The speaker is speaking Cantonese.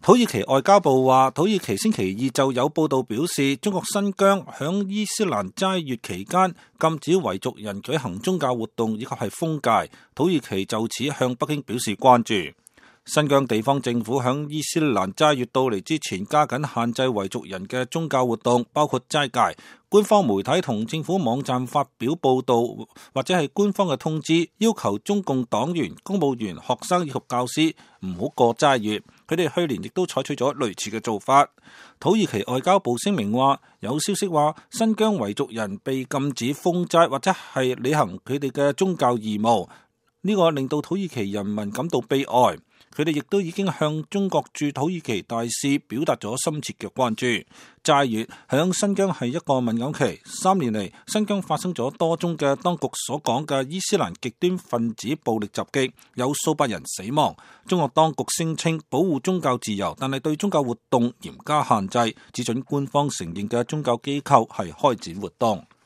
土耳其外交部話，土耳其星期二就有報道表示，中國新疆響伊斯蘭齋月期間禁止維族人舉行宗教活動以及係封戒。土耳其就此向北京表示關注。新疆地方政府響伊斯蘭齋月到嚟之前，加緊限制維族人嘅宗教活動，包括齋戒。官方媒體同政府網站發表報道，或者係官方嘅通知，要求中共黨員、公務員、學生以及教師唔好過齋月。佢哋去年亦都採取咗類似嘅做法。土耳其外交部聲明話，有消息話新疆維族人被禁止封齋或者係履行佢哋嘅宗教義務，呢個令到土耳其人民感到悲哀。佢哋亦都已經向中國駐土耳其大使表達咗深切嘅關注。齋月響新疆係一個敏感期，3年嚟新疆發生咗多宗嘅當局所講嘅伊斯蘭極端分子暴力襲擊，有數百人死亡。中國當局聲稱保護宗教自由，但係對宗教活動嚴加限制，只准官方承認嘅宗教機構係開展活動。